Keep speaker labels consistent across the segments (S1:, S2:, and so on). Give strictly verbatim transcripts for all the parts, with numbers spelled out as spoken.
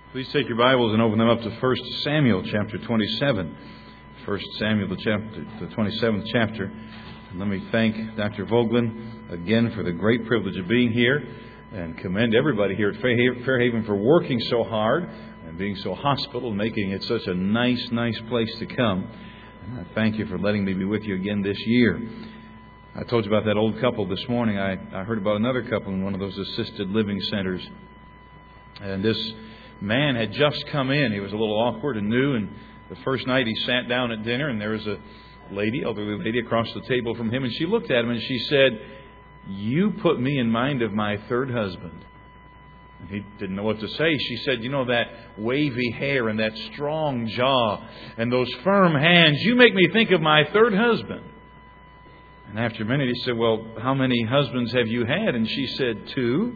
S1: Please take your Bibles and open them up to First Samuel chapter twenty-seven. First Samuel, the, chapter, the twenty-seventh chapter. And let me thank Doctor Vogelin again for the great privilege of being here, and commend everybody here at Fairhaven for working so hard and being so hospitable, making it such a nice, nice place to come. And I thank you for letting me be with you again this year. I told you about that old couple this morning. I, I heard about another couple in one of those assisted living centers. And this man had just come in. He was a little awkward and new, and the first night he sat down at dinner, and there was a lady, elderly lady, across the table from him, and she looked at him and she said, "You put me in mind of my third husband." And he didn't know what to say. She said, "You know, that wavy hair and that strong jaw and those firm hands, you make me think of my third husband." And after a minute he said, "Well, how many husbands have you had?" And she said, "Two."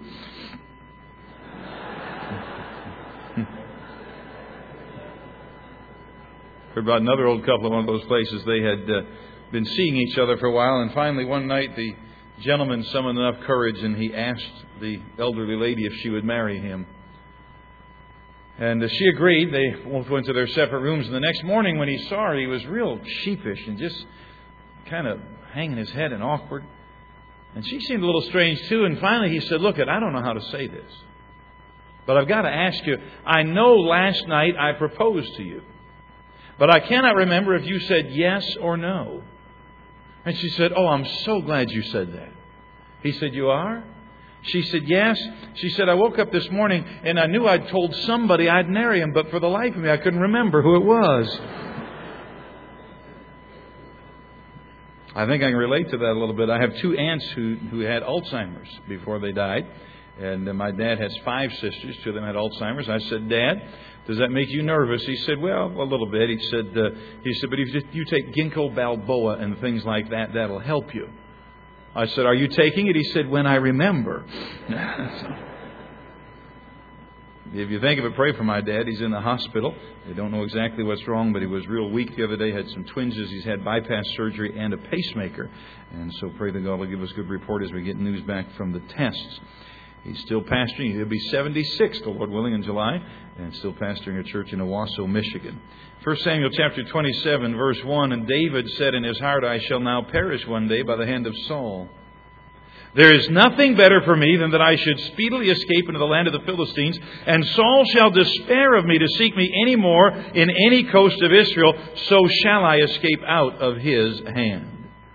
S1: Heard about another old couple in one of those places. They had uh, been seeing each other for a while, and finally one night the gentleman summoned enough courage and he asked the elderly lady if she would marry him. And uh, she agreed. They both went to their separate rooms, and the next morning when he saw her, he was real sheepish and just kind of hanging his head and awkward. And she seemed a little strange too, and finally he said, "Look, I don't know how to say this, but I've got to ask you, I know last night I proposed to you, but I cannot remember if you said yes or no." And she said, "Oh, I'm so glad you said that." He said, "You are?" She said, "Yes." She said, "I woke up this morning and I knew I'd told somebody I'd marry him, but for the life of me I couldn't remember who it was." I think I can relate to that a little bit. I have two aunts who, who had Alzheimer's before they died. And uh, my dad has five sisters. Two of them had Alzheimer's. I said, "Dad, does that make you nervous?" He said, "Well, a little bit." He said, uh, "He said, but if you take ginkgo biloba and things like that, that'll help you." I said, "Are you taking it?" He said, "When I remember." If you think of it, pray for my dad. He's in the hospital. They don't know exactly what's wrong, but he was real weak the other day. Had some twinges. He's had bypass surgery and a pacemaker. And so pray that God will give us a good report as we get news back from the tests. He's still pastoring. He'll be seventy-six, the Lord willing, in July, and still pastoring a church in Owasso, Michigan. First Samuel chapter twenty-seven, verse one, "And David said in his heart, I shall now perish one day by the hand of Saul. There is nothing better for me than that I should speedily escape into the land of the Philistines, and Saul shall despair of me to seek me any more in any coast of Israel, so shall I escape out of his hand."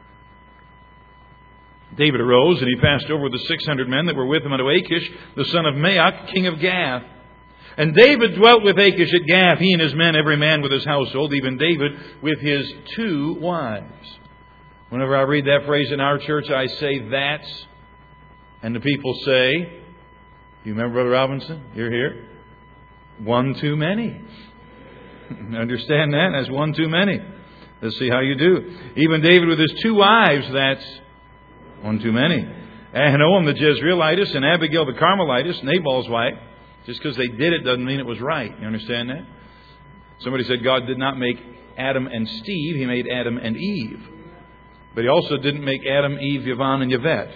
S1: David arose, and he passed over with the six hundred men that were with him unto Achish, the son of Maoch, king of Gath. And David dwelt with Achish at Gath, he and his men, every man with his household, even David with his two wives. Whenever I read that phrase in our church, I say, "That's," and the people say, "You remember Brother Robinson? You're here? One too many." Understand that? That's one too many. Let's see how you do. Even David with his two wives, that's one too many. Ahinoam the Jezreelitess and Abigail the Carmelitess, Nabal's wife. Just because they did it doesn't mean it was right. You understand that? Somebody said God did not make Adam and Steve. He made Adam and Eve. But He also didn't make Adam, Eve, Yvonne, and Yvette.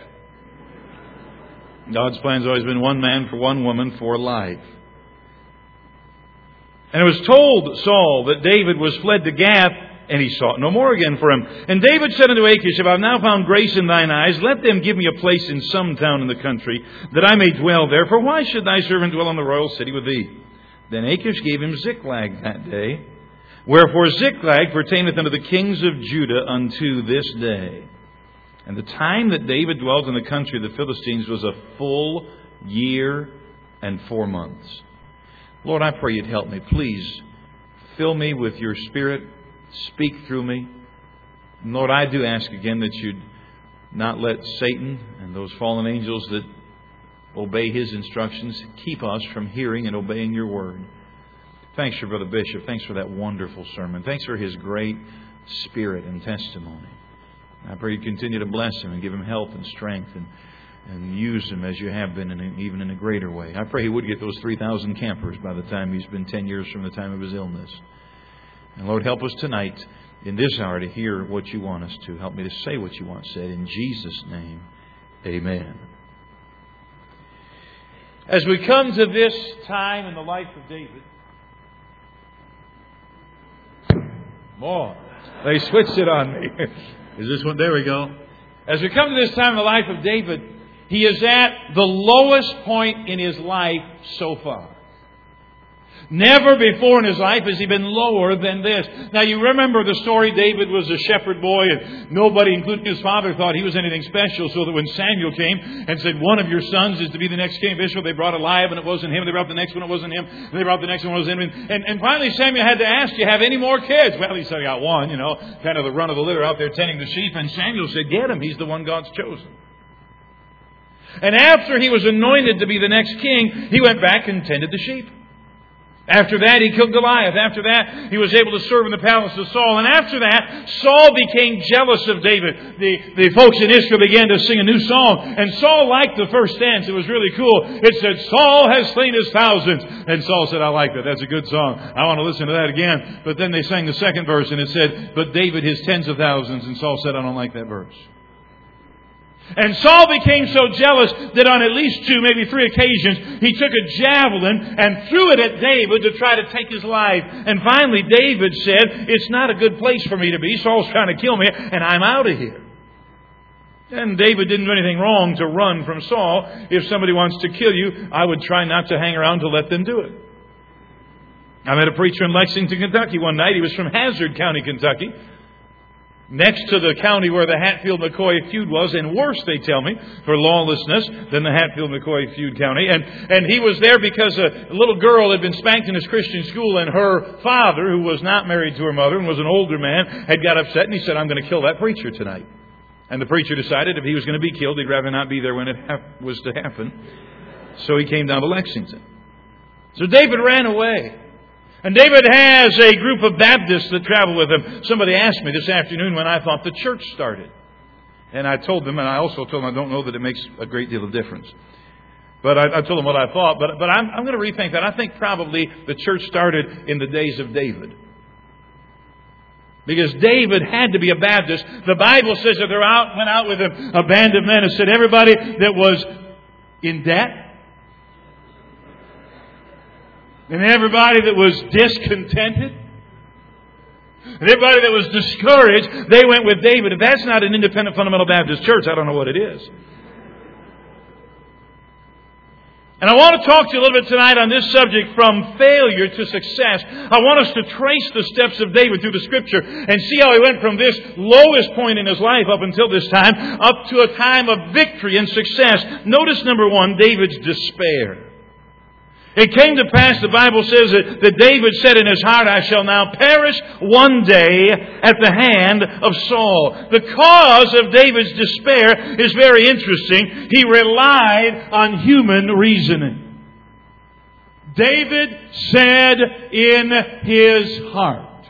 S1: God's plan's always been one man for one woman for life. And it was told Saul that David was fled to Gath, and he sought no more again for him. And David said unto Achish, "If I have now found grace in thine eyes, let them give me a place in some town in the country, that I may dwell there. For why should thy servant dwell in the royal city with thee?" Then Achish gave him Ziklag that day. Wherefore Ziklag pertaineth unto the kings of Judah unto this day. And the time that David dwelt in the country of the Philistines was a full year and four months. Lord, I pray You'd help me. Please fill me with Your Spirit. Speak through me. And Lord, I do ask again that You'd not let Satan and those fallen angels that obey his instructions keep us from hearing and obeying Your word. Thanks for Brother Bishop. Thanks for that wonderful sermon. Thanks for his great spirit and testimony. I pray You continue to bless him and give him health and strength, and, and use him as You have been, in, even in a greater way. I pray he would get those three thousand campers by the time he's been ten years from the time of his illness. And Lord, help us tonight in this hour to hear what You want us to. Help me to say what You want said. In Jesus' name, amen. As we come to this time in the life of David, more. They switched it on me. Is this one? There we go. As we come to this time in the life of David, he is at the lowest point in his life so far. Never before in his life has he been lower than this. Now you remember the story. David was a shepherd boy and nobody, including his father, thought he was anything special. So that when Samuel came and said, one of your sons is to be the next king of Israel, they brought Eliab and it wasn't him. They brought the next one, it wasn't him. And they brought the next one, it wasn't him. And, and finally Samuel had to ask, do you have any more kids? Well, he said, I got one, you know, kind of the run of the litter out there tending the sheep. And Samuel said, get him. He's the one God's chosen. And after he was anointed to be the next king, he went back and tended the sheep. After that, he killed Goliath. After that, he was able to serve in the palace of Saul. And after that, Saul became jealous of David. The, the folks in Israel began to sing a new song. And Saul liked the first dance. It was really cool. It said, Saul has slain his thousands. And Saul said, I like that. That's a good song. I want to listen to that again. But then they sang the second verse and it said, but David his tens of thousands. And Saul said, I don't like that verse. And Saul became so jealous that on at least two, maybe three occasions, he took a javelin and threw it at David to try to take his life. And finally, David said, it's not a good place for me to be. Saul's trying to kill me, and I'm out of here. And David didn't do anything wrong to run from Saul. If somebody wants to kill you, I would try not to hang around to let them do it. I met a preacher in Lexington, Kentucky one night. He was from Hazard County, Kentucky. Next to the county where the Hatfield-McCoy feud was, and worse, they tell me, for lawlessness than the Hatfield-McCoy feud county. And, and he was there because a little girl had been spanked in his Christian school, and her father, who was not married to her mother and was an older man, had got upset, and he said, I'm going to kill that preacher tonight. And the preacher decided if he was going to be killed, he'd rather not be there when it ha- was to happen. So he came down to Lexington. So David ran away. And David has a group of Baptists that travel with him. Somebody asked me this afternoon when I thought the church started. And I told them, and I also told them I don't know that it makes a great deal of difference. But I, I told them what I thought. But, but I'm, I'm going to rethink that. I think probably the church started in the days of David. Because David had to be a Baptist. The Bible says that there out, went out with him a band of men and said everybody that was in debt, and everybody that was discontented, and everybody that was discouraged, they went with David. If that's not an independent fundamental Baptist church, I don't know what it is. And I want to talk to you a little bit tonight on this subject, from failure to success. I want us to trace the steps of David through the Scripture and see how he went from this lowest point in his life up until this time, up to a time of victory and success. Notice, number one, David's despair. It came to pass, the Bible says, that, that David said in his heart, I shall now perish one day at the hand of Saul. The cause of David's despair is very interesting. He relied on human reasoning. David said in his heart.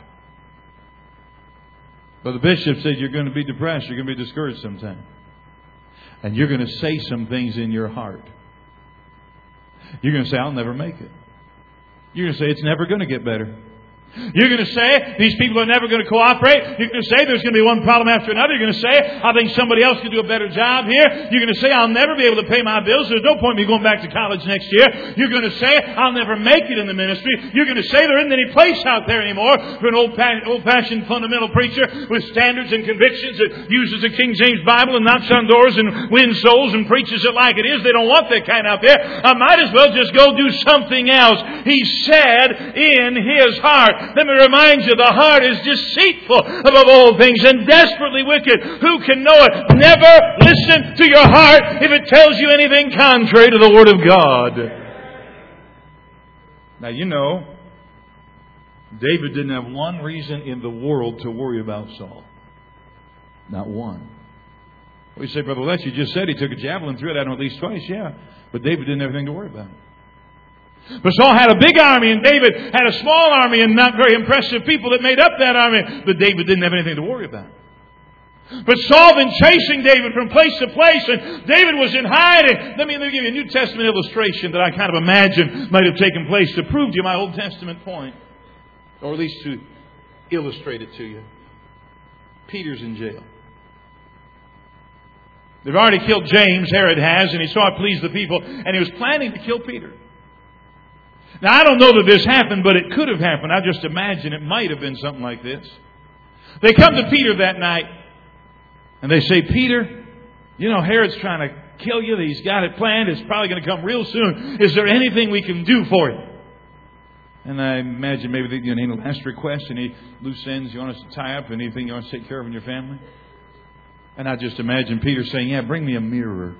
S1: But the bishop said, you're going to be depressed, you're going to be discouraged sometime. And you're going to say some things in your heart. You're going to say, I'll never make it. You're going to say, it's never going to get better. You're going to say, these people are never going to cooperate. You're going to say, there's going to be one problem after another. You're going to say, I think somebody else can do a better job here. You're going to say, I'll never be able to pay my bills. There's no point in me going back to college next year. You're going to say, I'll never make it in the ministry. You're going to say, there isn't any place out there anymore for an old, old-fashioned fundamental preacher with standards and convictions that uses the King James Bible and knocks on doors and wins souls and preaches it like it is. They don't want that kind out there. I might as well just go do something else. He said in his heart. Let me remind you, the heart is deceitful above all things and desperately wicked. Who can know it? Never listen to your heart if it tells you anything contrary to the Word of God. Now, you know, David didn't have one reason in the world to worry about Saul. Not one. Well, you say, Brother Les, you just said he took a javelin, threw it at him at least twice. Yeah, but David didn't have anything to worry about. But Saul had a big army, and David had a small army, and not very impressive people that made up that army. But David didn't have anything to worry about. But Saul been chasing David from place to place, and David was in hiding. Let me, let me give you a New Testament illustration that I kind of imagine might have taken place to prove to you my Old Testament point. Or at least to illustrate it to you. Peter's in jail. They've already killed James, Herod has, and he saw it please the people, and he was planning to kill Peter. Now, I don't know that this happened, but it could have happened. I just imagine it might have been something like this. They come to Peter that night, and they say, Peter, you know, Herod's trying to kill you. He's got it planned. It's probably going to come real soon. Is there anything we can do for you? And I imagine maybe they you know, any last request, any loose ends you want us to tie up, anything you want us to take care of in your family? And I just imagine Peter saying, yeah, bring me a mirror.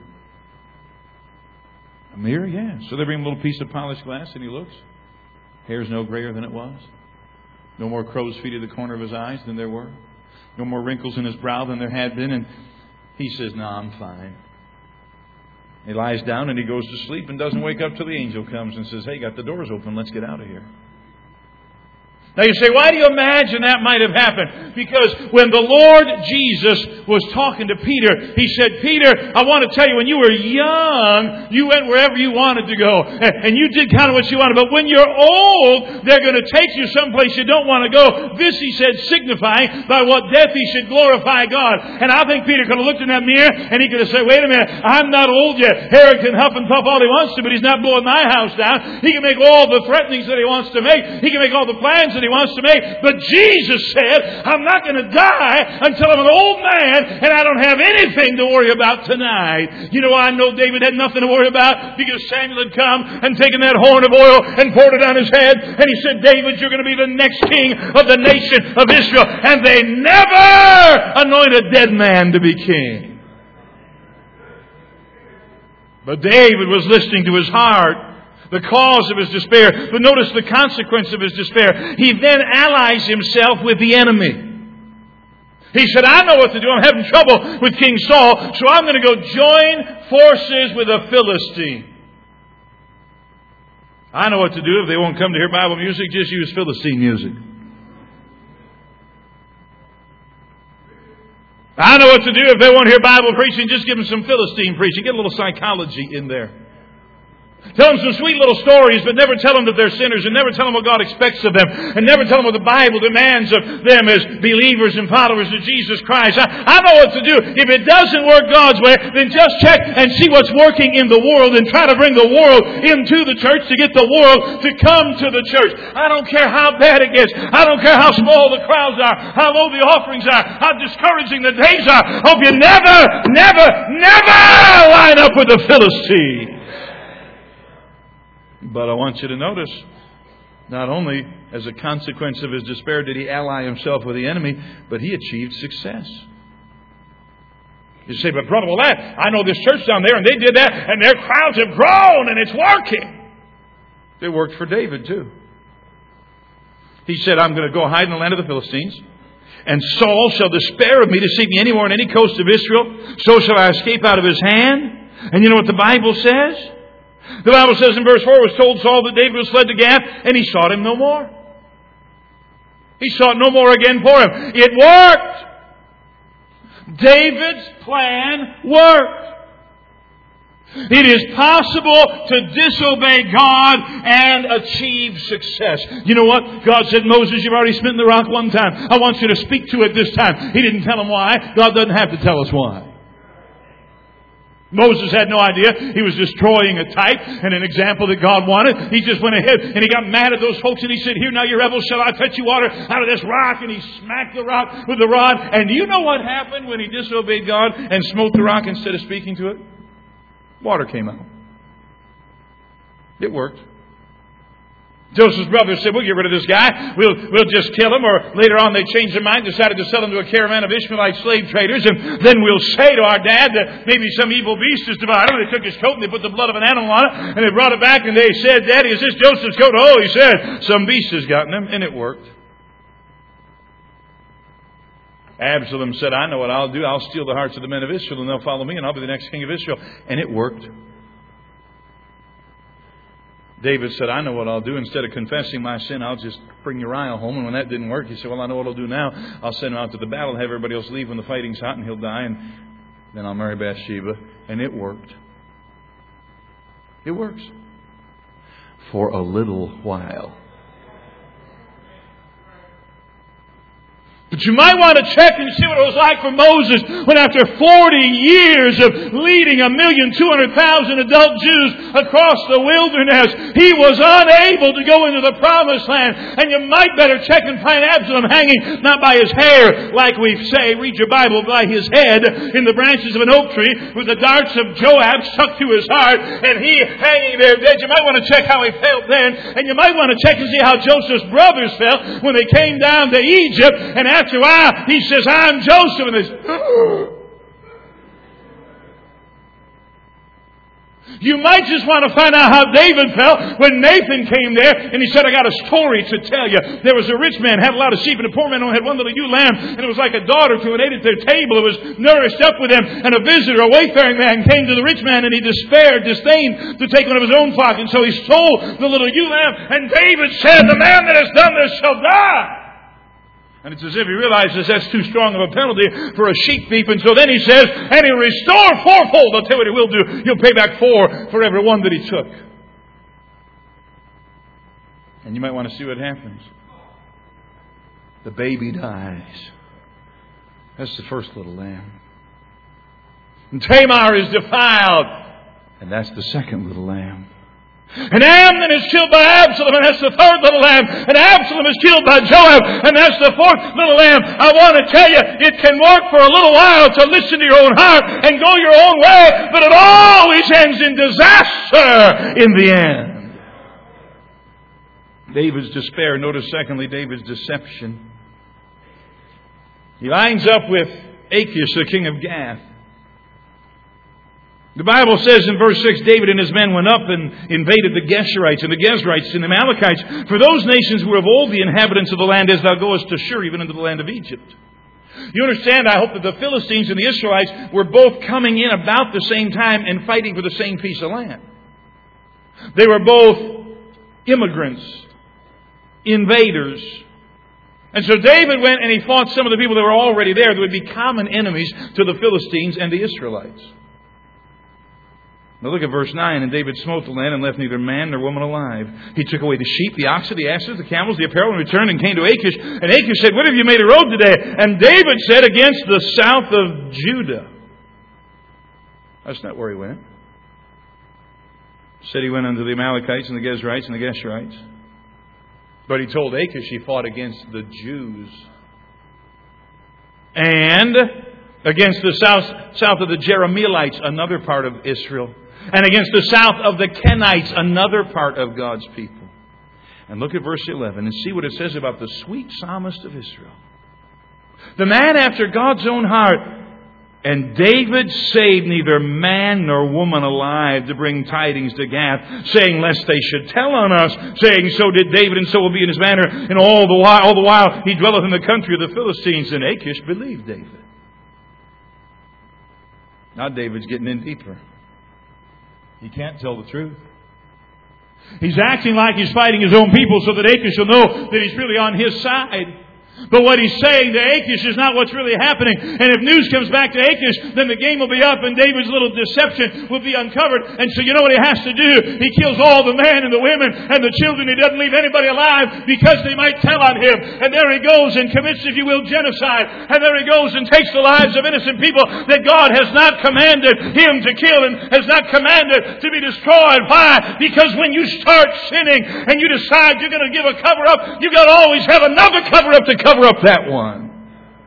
S1: A mirror? Yeah. So they bring him a little piece of polished glass, and he looks. Hair's no grayer than it was. No more crow's feet at the corner of his eyes than there were. No more wrinkles in his brow than there had been. And he says, no, I'm fine. He lies down and he goes to sleep and doesn't wake up till the angel comes and says, hey, got the doors open. Let's get out of here. Now you say, why do you imagine that might have happened? Because when the Lord Jesus was talking to Peter, He said, Peter, I want to tell you, when you were young, you went wherever you wanted to go. And you did kind of what you wanted. But when you're old, they're going to take you someplace you don't want to go. This, He said, signifying by what death He should glorify God. And I think Peter could have looked in that mirror and he could have said, wait a minute, I'm not old yet. Herod can huff and puff all he wants to, but he's not blowing my house down. He can make all the threatenings that he wants to make. He can make all the plans that he wants to make. But Jesus said, I'm not going to die until I'm an old man and I don't have anything to worry about tonight. You know, I know David had nothing to worry about because Samuel had come and taken that horn of oil and poured it on his head. And he said, David, you're going to be the next king of the nation of Israel. And they never anoint a dead man to be king. But David was listening to his heart, the cause of his despair. But notice the consequence of his despair. He then allies himself with the enemy. He said, I know what to do. I'm having trouble with King Saul, so I'm going to go join forces with a Philistine. I know what to do. If they won't come to hear Bible music, just use Philistine music. I know what to do. If they won't hear Bible preaching, just give them some Philistine preaching. Get a little psychology in there. Tell them some sweet little stories, but never tell them that they're sinners, and never tell them what God expects of them, and never tell them what the Bible demands of them as believers and followers of Jesus Christ. I, I know what to do. If it doesn't work God's way, then just check and see what's working in the world and try to bring the world into the church to get the world to come to the church. I don't care how bad it gets. I don't care how small the crowds are, how low the offerings are, how discouraging the days are. Hope you never, never, never line up with the Philistine. But I want you to notice, not only as a consequence of his despair did he ally himself with the enemy, but he achieved success. You say, but Brother Willett, I know this church down there and they did that and their crowds have grown and it's working. It worked for David too. He said, I'm going to go hide in the land of the Philistines. And Saul shall despair of me to seek me anywhere on any coast of Israel. So shall I escape out of his hand. And you know what the Bible says? The Bible says in verse four, it was told Saul that David was fled to Gath, and he sought him no more. He sought no more again for him. It worked. David's plan worked. It is possible to disobey God and achieve success. You know what? God said, Moses, you've already smitten the rock one time. I want you to speak to it this time. He didn't tell him why. God doesn't have to tell us why. Moses had no idea. He was destroying a type and an example that God wanted. He just went ahead and he got mad at those folks and he said, here now, you rebels, shall I fetch you water out of this rock? And he smacked the rock with the rod. And do you know what happened when he disobeyed God and smote the rock instead of speaking to it? Water came out. It worked. Joseph's brothers said, we'll get rid of this guy. We'll, we'll just kill him. Or later on they changed their mind, decided to sell him to a caravan of Ishmaelite slave traders. And then we'll say to our dad that maybe some evil beast has devoured him. They took his coat and they put the blood of an animal on it. And they brought it back and they said, Daddy, is this Joseph's coat? Oh, he said, some beast has gotten him. And it worked. Absalom said, I know what I'll do. I'll steal the hearts of the men of Israel and they'll follow me and I'll be the next king of Israel. And it worked. David said, I know what I'll do. Instead of confessing my sin, I'll just bring Uriah home. And when that didn't work, he said, well, I know what I'll do now. I'll send him out to the battle, have everybody else leave when the fighting's hot, and he'll die. And then I'll marry Bathsheba. And it worked. It works. For a little while. But you might want to check and see what it was like for Moses when after forty years of leading a million two hundred thousand adult Jews across the wilderness, he was unable to go into the promised land. And you might better check and find Absalom hanging not by his hair, like we say, read your Bible, by his head in the branches of an oak tree with the darts of Joab stuck to his heart, and he hanging there dead. You might want to check how he felt then, and you might want to check and see how Joseph's brothers felt when they came down to Egypt, and after After a while, he says, I'm Joseph. And they say, you might just want to find out how David felt when Nathan came there and he said, I got a story to tell you. There was a rich man, had a lot of sheep, and a poor man only had one little ewe lamb, and it was like a daughter to an ate at their table. It was nourished up with them, and a visitor, a wayfaring man, came to the rich man, and he despaired, disdained to take one of his own flock, and so he stole the little ewe lamb. And David said, the man that has done this shall die. And it's as if he realizes that's too strong of a penalty for a sheep thief. And so then he says, and he'll restore fourfold. I'll tell you what he will do. He'll pay back four for every one that he took. And you might want to see what happens. The baby dies. That's the first little lamb. And Tamar is defiled. And that's the second little lamb. And Amnon is killed by Absalom, and that's the third little lamb. And Absalom is killed by Joab, and that's the fourth little lamb. I want to tell you, it can work for a little while to listen to your own heart and go your own way, but it always ends in disaster in the end. David's despair. Notice secondly, David's deception. He lines up with Achish, the king of Gath. The Bible says in verse six, David and his men went up and invaded the Geshurites and the Gezrites and the Amalekites. For those nations were of old the inhabitants of the land, as thou goest to Shur, even into the land of Egypt. You understand, I hope, that the Philistines and the Israelites were both coming in about the same time and fighting for the same piece of land. They were both immigrants, invaders. And so David went and he fought some of the people that were already there that would be common enemies to the Philistines and the Israelites. Now look at verse nine. And David smote the land and left neither man nor woman alive. He took away the sheep, the oxen, the asses, the camels, the apparel, and returned and came to Achish. And Achish said, what have you made a road today? And David said, against the south of Judah. That's not where he went. He said he went unto the Amalekites and the Gezrites and the Geshurites. But he told Achish he fought against the Jews. And against the south, south of the Jerahmeelites, another part of Israel. And against the south of the Kenites, another part of God's people. And look at verse eleven and see what it says about the sweet psalmist of Israel. The man after God's own heart. And David saved neither man nor woman alive to bring tidings to Gath, saying, lest they should tell on us, saying, so did David, and so will be in his manner. And all the while, all the while he dwelleth in the country of the Philistines. And Achish believed David. Now David's getting in deeper. He can't tell the truth. He's acting like he's fighting his own people so that Achish will know that he's really on his side. But what he's saying to Achish is not what's really happening. And if news comes back to Achish, then the game will be up and David's little deception will be uncovered. And so you know what he has to do? He kills all the men and the women and the children. He doesn't leave anybody alive because they might tell on him. And there he goes and commits, if you will, genocide. And there he goes and takes the lives of innocent people that God has not commanded him to kill and has not commanded to be destroyed. Why? Because when you start sinning and you decide you're going to give a cover-up, you've got to always have another cover-up to cover up that one.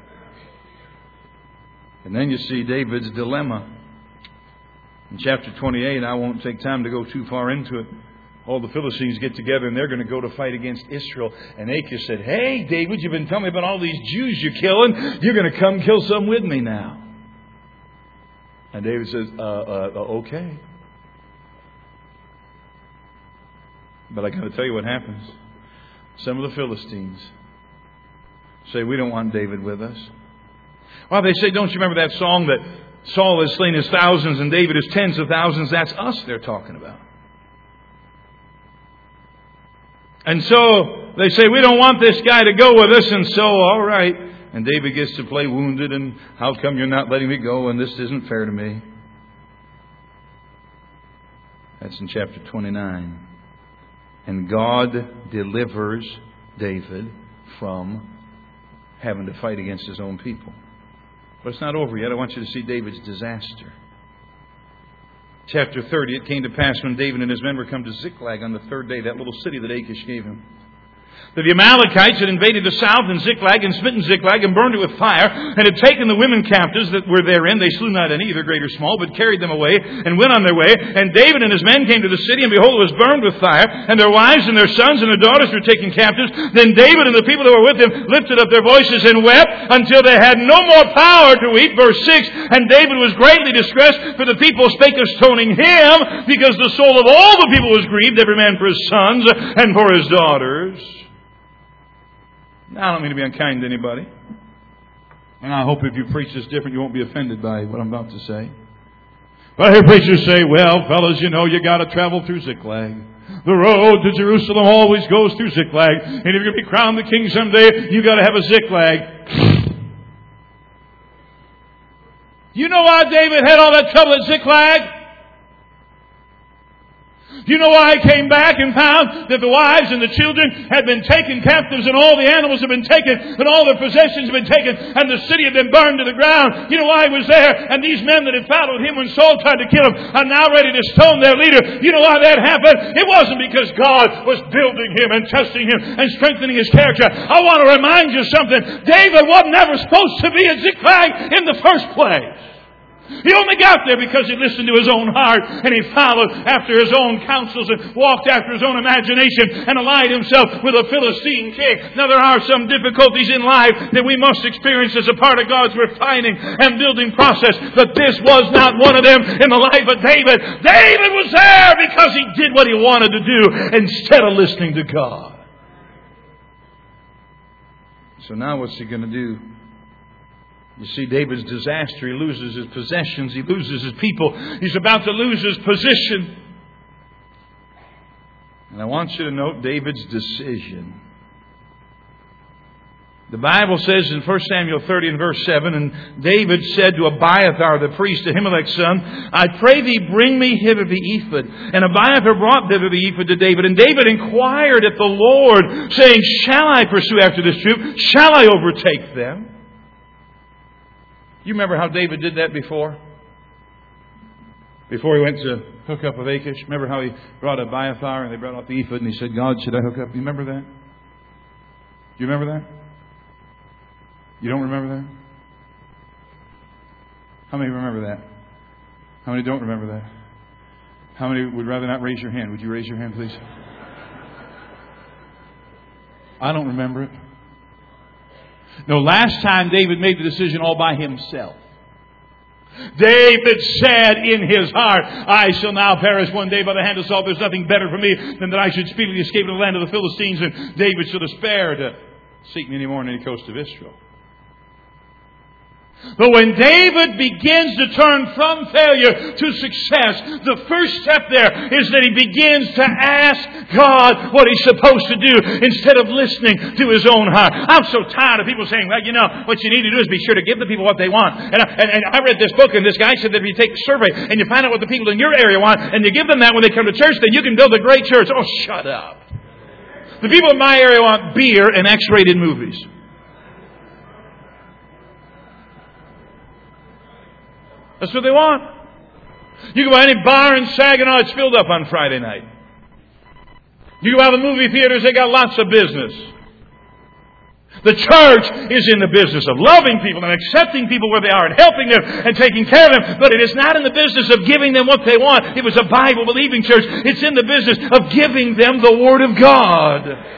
S1: And then you see David's dilemma. In chapter twenty-eight, I won't take time to go too far into it. All the Philistines get together and they're going to go to fight against Israel. And Achish said, hey, David, you've been telling me about all these Jews you're killing. You're going to come kill some with me now. And David says, uh, uh, okay. But I got to tell you what happens. Some of the Philistines say, we don't want David with us. Well, they say, don't you remember that song that Saul has slain his thousands and David his tens of thousands? That's us they're talking about. And so they say, we don't want this guy to go with us. And so, all right. And David gets to play wounded. And how come you're not letting me go? And this isn't fair to me. That's in chapter twenty-nine. And God delivers David from having to fight against his own people. But it's not over yet. I want you to see David's disaster. Chapter thirty, it came to pass when David and his men were come to Ziklag on the third day, that little city that Achish gave him, that the Amalekites had invaded the south and Ziklag and smitten Ziklag and burned it with fire and had taken the women captives that were therein. They slew not any, either great or small, but carried them away and went on their way. And David and his men came to the city, and behold, it was burned with fire, and their wives and their sons and their daughters were taken captives. Then David and the people that were with him lifted up their voices and wept until they had no more power to weep. Verse six, and David was greatly distressed, for the people spake of stoning him, because the soul of all the people was grieved, every man for his sons and for his daughters. Now, I don't mean to be unkind to anybody. And I hope if you preach this different, you won't be offended by what I'm about to say. But I hear preachers say, well, fellas, you know, you got to travel through Ziklag. The road to Jerusalem always goes through Ziklag. And if you're going to be crowned the king someday, you got to have a Ziklag. You know why David had all that trouble at Ziklag? Do you know why I came back and found that the wives and the children had been taken captives and all the animals had been taken and all their possessions had been taken and the city had been burned to the ground? You know why I was there? And these men that had followed him when Saul tried to kill him are now ready to stone their leader. You know why that happened? It wasn't because God was building him and testing him and strengthening his character. I want to remind you something. David was never supposed to be at Ziklag in the first place. He only got there because he listened to his own heart and he followed after his own counsels and walked after his own imagination and allied himself with a Philistine king. Now there are some difficulties in life that we must experience as a part of God's refining and building process, but this was not one of them in the life of David. David was there because he did what he wanted to do instead of listening to God. So now what's he going to do? You see David's disaster. He loses his possessions. He loses his people. He's about to lose his position. And I want you to note David's decision. The Bible says in First Samuel thirty and verse seven, and David said to Abiathar the priest, Ahimelech's son, I pray thee bring me hither the ephod. And Abiathar brought thither the ephod to David. And David inquired at the Lord, saying, shall I pursue after this troop? Shall I overtake them? You remember how David did that before? Before he went to hook up with Achish. Remember how he brought Abiathar and they brought out the ephod and he said, God, should I hook up? You remember that? Do you remember that? You don't remember that? How many remember that? How many don't remember that? How many would rather not raise your hand? Would you raise your hand, please? I don't remember it. No, last time David made the decision all by himself. David said in his heart, I shall now perish one day by the hand of Saul. There's nothing better for me than that I should speedily escape to the land of the Philistines. And David should have spared to seek me any more on any coast of Israel. But when David begins to turn from failure to success, the first step there is that he begins to ask God what he's supposed to do instead of listening to his own heart. I'm so tired of people saying, well, you know, what you need to do is be sure to give the people what they want. And I, and, and I read this book, and this guy said that if you take a survey and you find out what the people in your area want, and you give them that when they come to church, then you can build a great church. Oh, shut up. The people in my area want beer and X-rated movies. That's what they want. You go by any bar in Saginaw, it's filled up on Friday night. You go by the movie theaters, they got lots of business. The church is in the business of loving people and accepting people where they are and helping them and taking care of them. But it is not in the business of giving them what they want. It was a Bible-believing church. It's in the business of giving them the Word of God.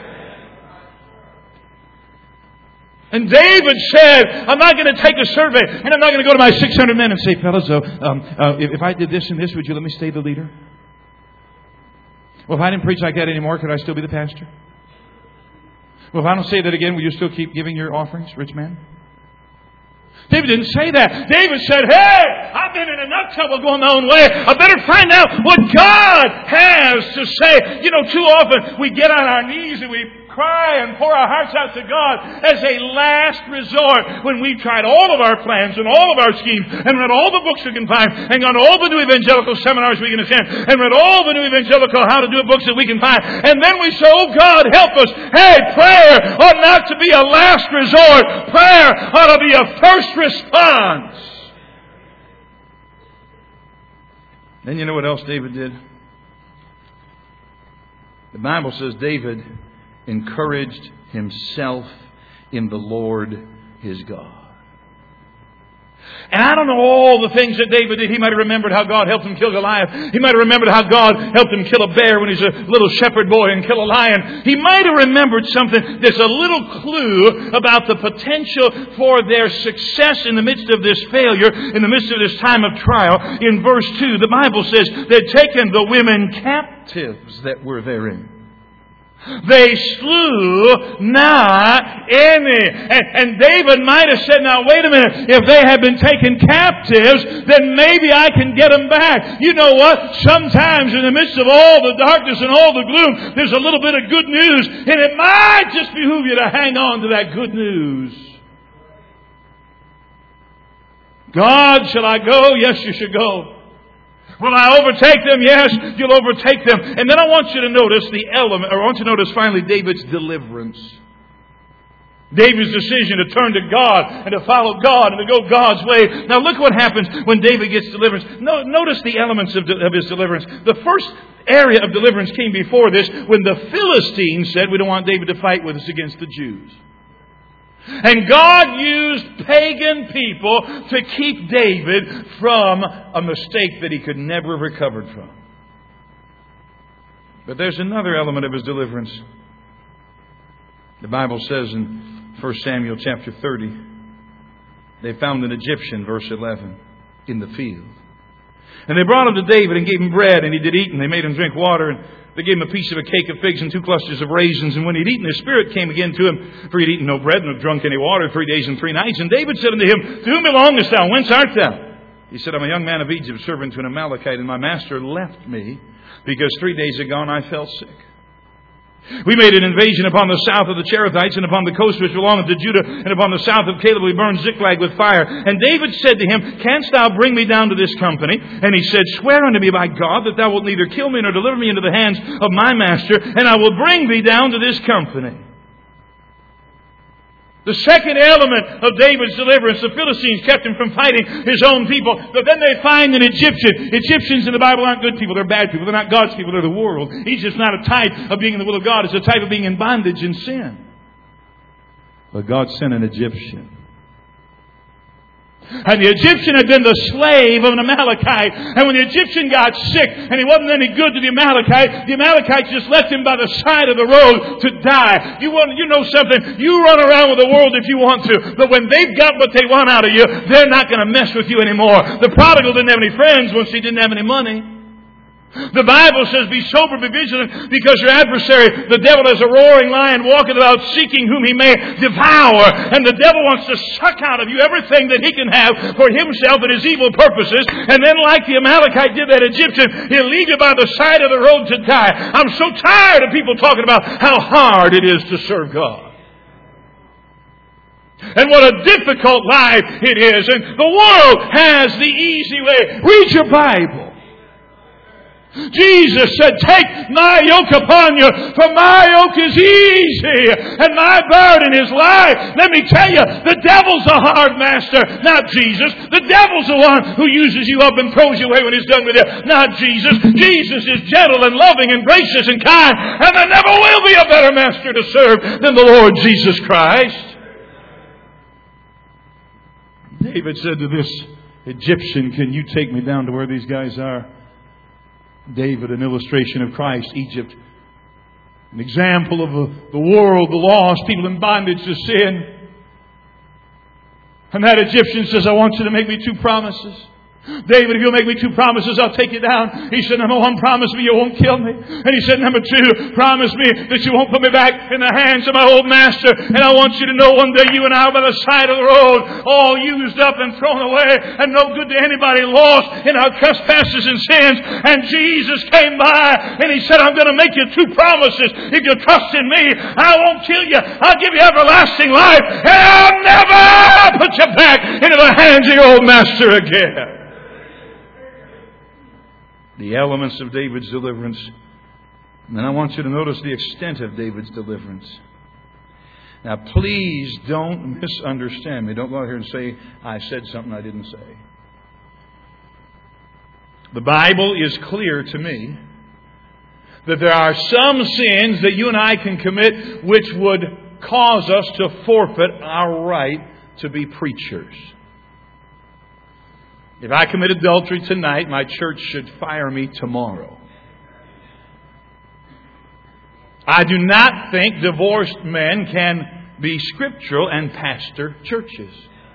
S1: And David said, I'm not going to take a survey, and I'm not going to go to my six hundred men and say, fellas, uh, um, uh, if I did this and this, would you let me stay the leader? Well, if I didn't preach like that anymore, could I still be the pastor? Well, if I don't say that again, will you still keep giving your offerings, rich man? David didn't say that. David said, hey, I've been in enough trouble going my own way. I better find out what God has to say. You know, too often we get on our knees and we cry and pour our hearts out to God as a last resort when we've tried all of our plans and all of our schemes and read all the books we can find and gone to all the new evangelical seminars we can attend and read all the new evangelical how to do it books that we can find. And then we say, oh God, help us. Hey, prayer ought not to be a last resort. Prayer ought to be a first response. Then you know what else David did? The Bible says David encouraged himself in the Lord his God. And I don't know all the things that David did. He might have remembered how God helped him kill Goliath. He might have remembered how God helped him kill a bear when he was a little shepherd boy and kill a lion. He might have remembered something that's a little clue about the potential for their success in the midst of this failure, in the midst of this time of trial. In verse two, the Bible says they'd taken the women captives that were therein. They slew not any. And, and David might have said, now wait a minute, if they had been taken captives, then maybe I can get them back. You know what? Sometimes in the midst of all the darkness and all the gloom, there's a little bit of good news. And it might just behoove you to hang on to that good news. God, shall I go? Yes, you should go. Will I overtake them? Yes, you'll overtake them. And then I want you to notice the element, or I want you to notice finally David's deliverance. David's decision to turn to God and to follow God and to go God's way. Now look what happens when David gets deliverance. No, notice the elements of, of his deliverance. The first area of deliverance came before this when the Philistines said, we don't want David to fight with us against the Jews. And God used pagan people to keep David from a mistake that he could never have recovered from. But there's another element of his deliverance. The Bible says in First Samuel chapter thirty, they found an Egyptian, verse eleven, in the field. And they brought him to David and gave him bread, and he did eat, and they made him drink water, and they gave him a piece of a cake of figs and two clusters of raisins. And when he'd eaten, his spirit came again to him, for he'd eaten no bread, nor drunk any water, three days and three nights. And David said unto him, to whom belongest thou? Whence art thou? He said, I'm a young man of Egypt, servant to an Amalekite, and my master left me, because three days agone I fell sick. We made an invasion upon the south of the Cherethites and upon the coast which belongeth to Judah, and upon the south of Caleb we burned Ziklag with fire. And David said to him, canst thou bring me down to this company? And he said, swear unto me by God that thou wilt neither kill me nor deliver me into the hands of my master, and I will bring thee down to this company. The second element of David's deliverance, the Philistines kept him from fighting his own people. But then they find an Egyptian. Egyptians in the Bible aren't good people. They're bad people. They're not God's people. They're the world. He's just not a type of being in the will of God. It's a type of being in bondage and sin. But God sent an Egyptian. And the Egyptian had been the slave of an Amalekite. And when the Egyptian got sick and he wasn't any good to the Amalekite, the Amalekites just left him by the side of the road to die. You want, you know something? You run around with the world if you want to. But when they've got what they want out of you, they're not going to mess with you anymore. The prodigal didn't have any friends once he didn't have any money. The Bible says, be sober, be vigilant, because your adversary, the devil, is a roaring lion, walking about seeking whom he may devour. And the devil wants to suck out of you everything that he can have for himself and his evil purposes. And then, like the Amalekite did that Egyptian, he'll leave you by the side of the road to die. I'm so tired of people talking about how hard it is to serve God. And what a difficult life it is. And the world has the easy way. Read your Bible. Jesus said, take my yoke upon you, for my yoke is easy and my burden is light. Let me tell you, the devil's a hard master, not Jesus. The devil's the one who uses you up and throws you away when he's done with you, not Jesus. Jesus is gentle and loving and gracious and kind, and there never will be a better master to serve than the Lord Jesus Christ. David said to this Egyptian, can you take me down to where these guys are? David, an illustration of Christ. Egypt, an example of the world, the lost, people in bondage to sin. And that Egyptian says, I want you to make me two promises. David, if you'll make me two promises, I'll take you down. He said, number one, promise me you won't kill me. And he said, number two, promise me that you won't put me back in the hands of my old master. And I want you to know one day you and I are by the side of the road, all used up and thrown away, and no good to anybody, lost in our trespasses and sins. And Jesus came by and He said, I'm going to make you two promises. If you trust in me, I won't kill you. I'll give you everlasting life. And I'll never put you back into the hands of your old master again. The elements of David's deliverance. And then I want you to notice the extent of David's deliverance. Now, please don't misunderstand me. Don't go out here and say, I said something I didn't say. The Bible is clear to me that there are some sins that you and I can commit which would cause us to forfeit our right to be preachers. If I commit adultery tonight, my church should fire me tomorrow. I do not think divorced men can be scriptural and pastor churches.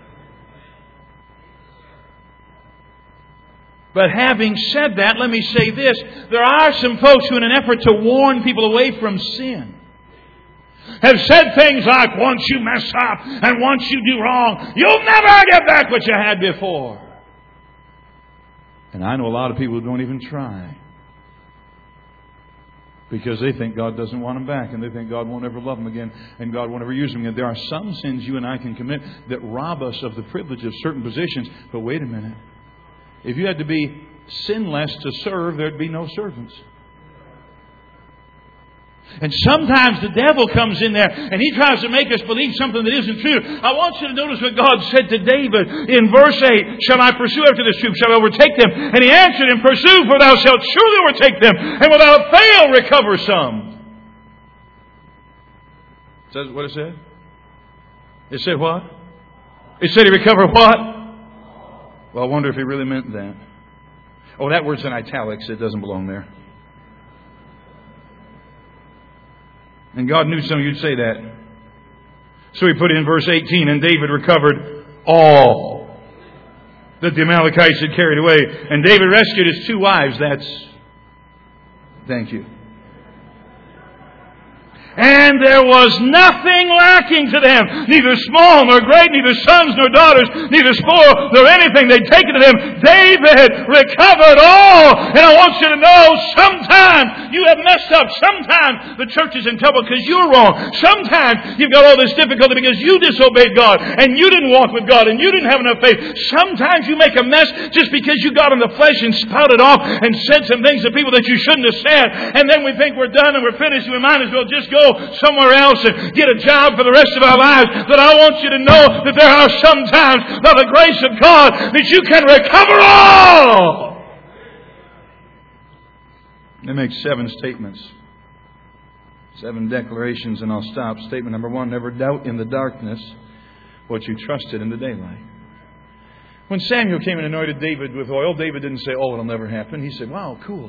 S1: But having said that, let me say this. There are some folks who, in an effort to warn people away from sin, have said things like, once you mess up and once you do wrong, you'll never get back what you had before. And I know a lot of people who don't even try. Because they think God doesn't want them back. And they think God won't ever love them again. And God won't ever use them again. There are some sins you and I can commit that rob us of the privilege of certain positions. But wait a minute. If you had to be sinless to serve, there'd be no servants. And sometimes the devil comes in there and he tries to make us believe something that isn't true. I want you to notice what God said to David in verse eight. Shall I pursue after this troop? Shall I overtake them? And he answered him, pursue, for thou shalt surely overtake them, and without fail recover some. Is that what it said? It said what? It said he recovered what? Well, I wonder if he really meant that. Oh, that word's in italics. It doesn't belong there. And God knew some of you'd say that. So He put in verse eighteen, and David recovered all that the Amalekites had carried away. And David rescued his two wives. That's... Thank you. And there was nothing lacking to them, neither small nor great, neither sons nor daughters, neither spoil nor anything they'd taken to them. David recovered all. And I want you to know, sometimes you have messed up. Sometimes the church is in trouble because you're wrong. Sometimes you've got all this difficulty because you disobeyed God and you didn't walk with God and you didn't have enough faith. Sometimes you make a mess just because you got in the flesh and spouted off and said some things to people that you shouldn't have said. And then we think we're done and we're finished and we might as well just go somewhere else and get a job for the rest of our lives. But I want you to know that there are some times, by the grace of God, that you can recover all. They make seven statements, seven declarations, and I'll stop. Statement number one, never doubt in the darkness what you trusted in the daylight. When Samuel came and anointed David with oil, David didn't say, oh, it'll never happen. He said, wow, cool.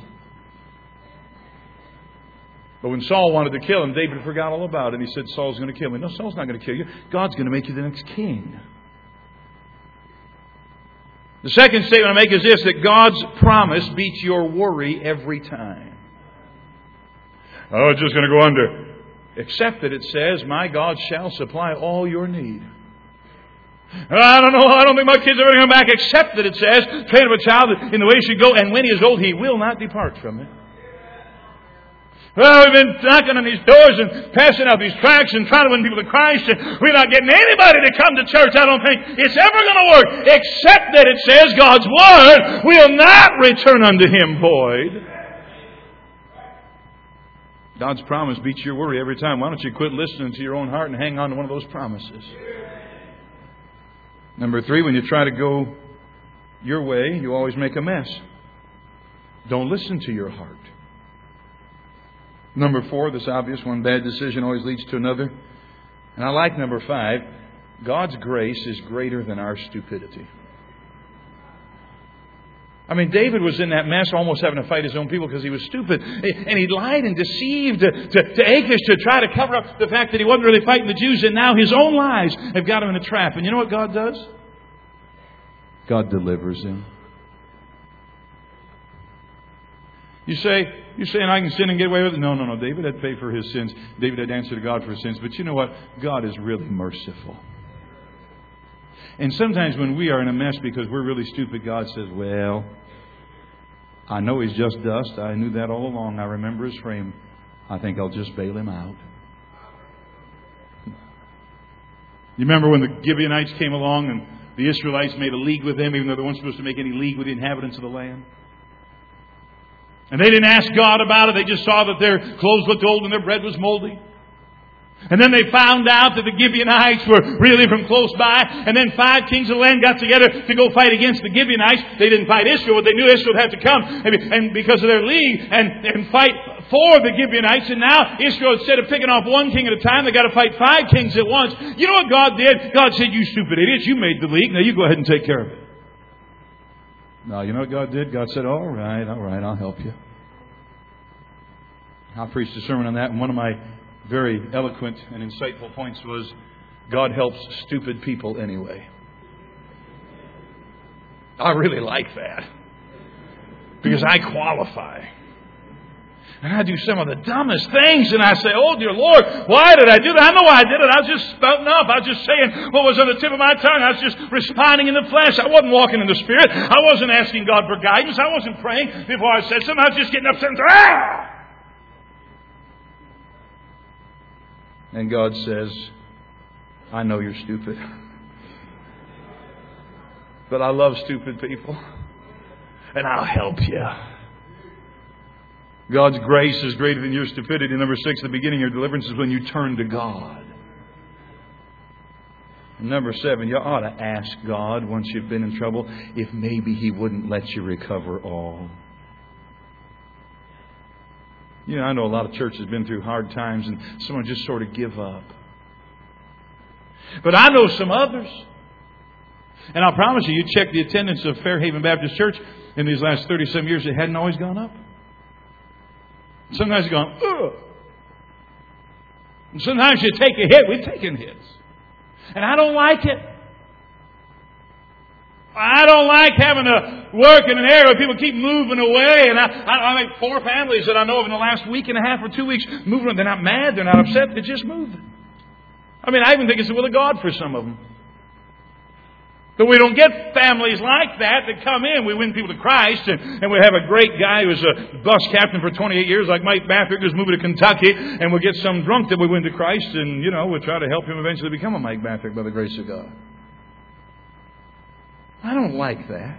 S1: But when Saul wanted to kill him, David forgot all about it. He said, Saul's going to kill me. No, Saul's not going to kill you. God's going to make you the next king. The second statement I make is this, that God's promise beats your worry every time. Oh, it's just going to go under. Except that it says, my God shall supply all your need. I don't know. I don't think my kids are ever going to come back. Except that it says, train up a child in the way he should go, and when he is old, he will not depart from it. Well, we've been knocking on these doors and passing out these tracts and trying to win people to Christ, and we're not getting anybody to come to church. I don't think it's ever going to work, except that it says God's Word will not return unto Him void. God's promise beats your worry every time. Why don't you quit listening to your own heart and hang on to one of those promises? Number three, when you try to go your way, you always make a mess. Don't listen to your heart. Number four, this obvious one, bad decision always leads to another. And I like number five, God's grace is greater than our stupidity. I mean, David was in that mess almost having to fight his own people because he was stupid. And he lied and deceived to, to, to Achish to try to cover up the fact that he wasn't really fighting the Jews. And now his own lies have got him in a trap. And you know what God does? God delivers him. You say, you're saying I can sin and get away with it? No, no, no. David had to pay for his sins. David had to answer to God for his sins. But you know what? God is really merciful. And sometimes when we are in a mess because we're really stupid, God says, well, I know he's just dust. I knew that all along. I remember his frame. I think I'll just bail him out. You remember when the Gibeonites came along and the Israelites made a league with them, even though they weren't supposed to make any league with the inhabitants of the land? And they didn't ask God about it. They just saw that their clothes looked old and their bread was moldy. And then they found out that the Gibeonites were really from close by. And then five kings of the land got together to go fight against the Gibeonites. They didn't fight Israel, but they knew Israel had to come. And because of their league and, and fight for the Gibeonites. And now Israel, instead of picking off one king at a time, they got to fight five kings at once. You know what God did? God said, you stupid idiots, you made the league. Now you go ahead and take care of it. Now, you know what God did? God said, all right, all right, I'll help you. I preached a sermon on that, and one of my very eloquent and insightful points was, God helps stupid people anyway. I really like that. Because I qualify. And I do some of the dumbest things, and I say, oh dear Lord, why did I do that? I know why I did it. I was just spouting up. I was just saying what was on the tip of my tongue. I was just responding in the flesh. I wasn't walking in the Spirit. I wasn't asking God for guidance. I wasn't praying before I said something. I was just getting upset and saying, ah! And God says, I know you're stupid. But I love stupid people. And I'll help you. God's grace is greater than your stupidity. Number six, the beginning of your deliverance is when you turn to God. And number seven, you ought to ask God once you've been in trouble if maybe He wouldn't let you recover all. You know, I know a lot of churches have been through hard times and someone just sort of give up. But I know some others. And I'll promise you, you check the attendance of Fairhaven Baptist Church in these last thirty-some years, it hadn't always gone up. Sometimes it's gone, ugh. And sometimes you take a hit. We've taken hits. And I don't like it. I don't like having to work in an area where people keep moving away. And I, I, I make four families that I know of in the last week and a half or two weeks moving. They're not mad. They're not upset. They're just moving. I mean, I even think it's the will of God for some of them. But we don't get families like that that come in. We win people to Christ. And, and we have a great guy who was a bus captain for twenty-eight years, like Mike Bathrick, who's moving to Kentucky. And we'll get some drunk that we win to Christ. And, you know, we'll try to help him eventually become a Mike Bathrick by the grace of God. I don't like that.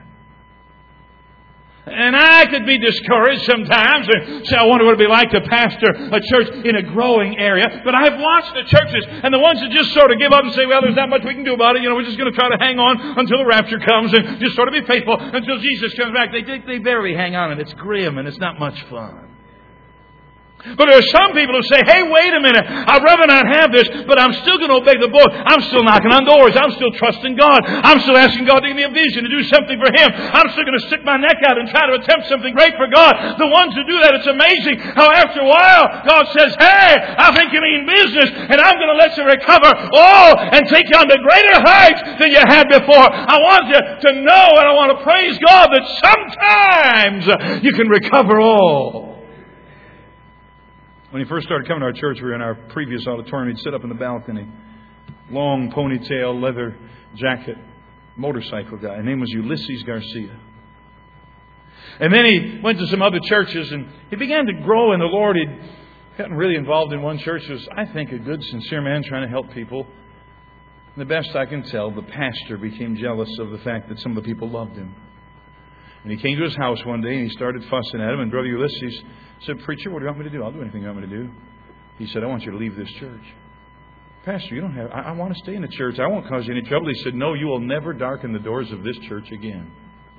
S1: And I could be discouraged sometimes and say, I wonder what it would be like to pastor a church in a growing area. But I've watched the churches and the ones that just sort of give up and say, well, there's not much we can do about it. You know, we're just going to try to hang on until the rapture comes and just sort of be faithful until Jesus comes back. They, they barely hang on, and it's grim and it's not much fun. But there are some people who say, hey, wait a minute, I'd rather not have this, but I'm still going to obey the book. I'm still knocking on doors. I'm still trusting God. I'm still asking God to give me a vision, to do something for Him. I'm still going to stick my neck out and try to attempt something great for God. The ones who do that, it's amazing how after a while, God says, hey, I think you mean business, and I'm going to let you recover all and take you on to greater heights than you had before. I want you to know, and I want to praise God, that sometimes you can recover all. When he first started coming to our church, we were in our previous auditorium. He'd sit up in the balcony. Long ponytail, leather jacket, motorcycle guy. His name was Ulysses Garcia. And then he went to some other churches and he began to grow in the Lord. He'd gotten really involved in one church. He was, I think, a good, sincere man trying to help people. And the best I can tell, the pastor became jealous of the fact that some of the people loved him. And he came to his house one day and he started fussing at him. And Brother Ulysses said, preacher, what do you want me to do? I'll do anything you want me to do. He said, I want you to leave this church. Pastor, you don't have, I, I want to stay in the church. I won't cause you any trouble. He said, no, you will never darken the doors of this church again.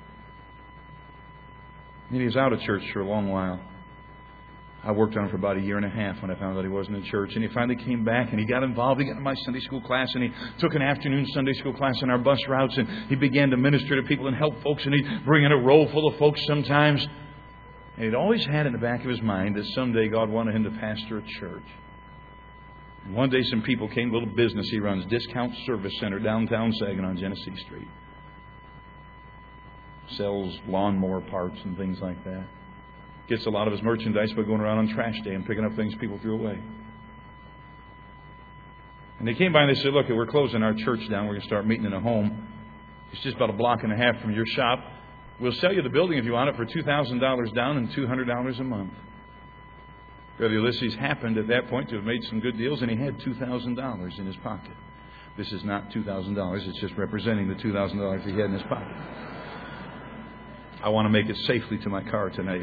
S1: And he was out of church for a long while. I worked on him for about a year and a half when I found out he wasn't in church. And he finally came back and he got involved. He got in my Sunday school class and he took an afternoon Sunday school class in our bus routes. And he began to minister to people and help folks. And he'd bring in a row full of folks sometimes. And he'd always had in the back of his mind that someday God wanted him to pastor a church. And one day some people came, a little business he runs, Discount Service Center, downtown Saginaw on Genesee Street. Sells lawnmower parts and things like that. gets a lot of his merchandise by going around on trash day and picking up things people threw away. And they came by and they said, look, we're closing our church down. We're going to start meeting in a home. It's just about a block and a half from your shop. We'll sell you the building if you want it for two thousand dollars down and two hundred dollars a month. Brother Ulysses happened at that point to have made some good deals, and he had two thousand dollars in his pocket. This is not two thousand dollars. It's just representing the two thousand dollars he had in his pocket. I want to make it safely to my car tonight.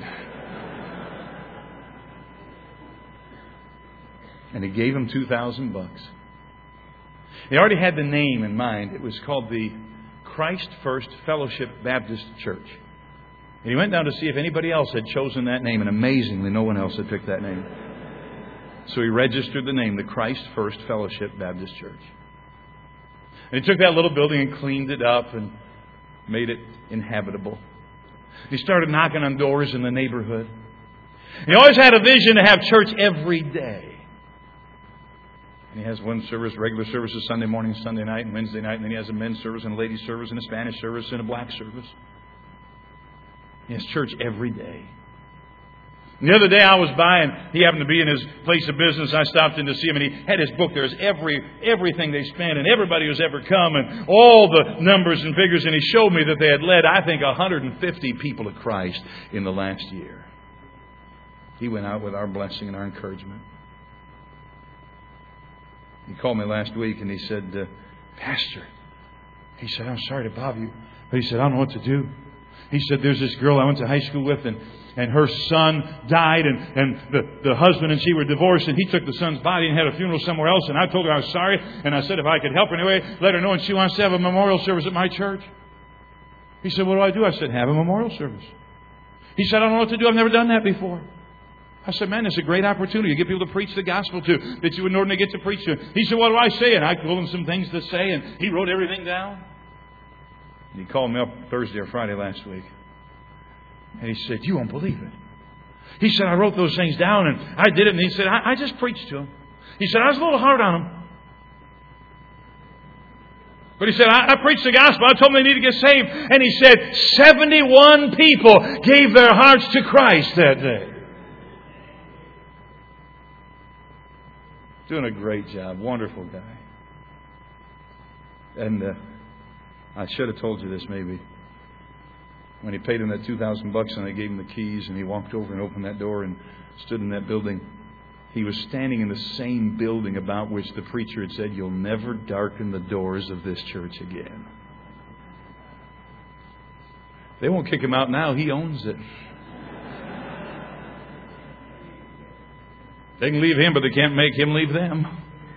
S1: And he gave him two thousand bucks. He already had the name in mind. It was called the Christ First Fellowship Baptist Church. And he went down to see if anybody else had chosen that name, and amazingly, no one else had picked that name. So he registered the name, the Christ First Fellowship Baptist Church. And he took that little building and cleaned it up and made it inhabitable. He started knocking on doors in the neighborhood. He always had a vision to have church every day. And he has one service, regular services, Sunday morning, Sunday night, and Wednesday night. And then he has a men's service and a ladies' service and a Spanish service and a black service. He has church every day. And the other day I was by, and he happened to be in his place of business. I stopped in to see him, and he had his book. There's every everything they spent and everybody who's ever come and all the numbers and figures. And he showed me that they had led, I think, one hundred fifty people to Christ in the last year. He went out with our blessing and our encouragement. He called me last week and he said, uh, Pastor, he said, I'm sorry to bother you, but he said, I don't know what to do. He said, there's this girl I went to high school with, and, and her son died, and, and the, the husband and she were divorced, and he took the son's body and had a funeral somewhere else, and I told her I was sorry, and I said if I could help her anyway, let her know, and she wants to have a memorial service at my church. He said, what do I do? I said, have a memorial service. He said, I don't know what to do. I've never done that before. I said, man, it's a great opportunity to get people to preach the gospel to that you wouldn't ordinarily get to preach to. He said, what do I say? And I told him some things to say, and he wrote everything down. And he called me up Thursday or Friday last week. And he said, you won't believe it. He said, I wrote those things down, and I did it. And he said, I, I just preached to him. He said, I was a little hard on him. But he said, I, I preached the gospel. I told them they need to get saved. And he said, seventy-one people gave their hearts to Christ that day. Doing a great job. Wonderful guy. And uh, I should have told you this maybe. When he paid him that two thousand bucks and I gave him the keys and he walked over and opened that door and stood in that building, he was standing in the same building about which the preacher had said, you'll never darken the doors of this church again. They won't kick him out now. He owns it. They can leave him, but they can't make him leave them.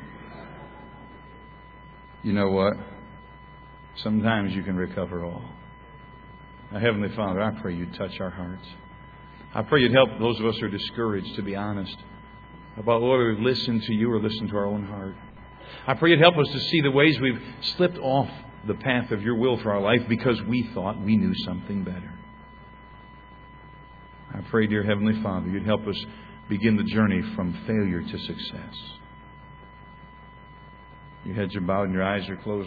S1: You know what? Sometimes you can recover all. Now, Heavenly Father, I pray you'd touch our hearts. I pray you'd help those of us who are discouraged to be honest about whether we listen to you or listen to our own heart. I pray you'd help us to see the ways we've slipped off the path of your will for our life because we thought we knew something better. I pray, dear Heavenly Father, you'd help us begin the journey from failure to success. Your heads are bowed and your eyes are closed.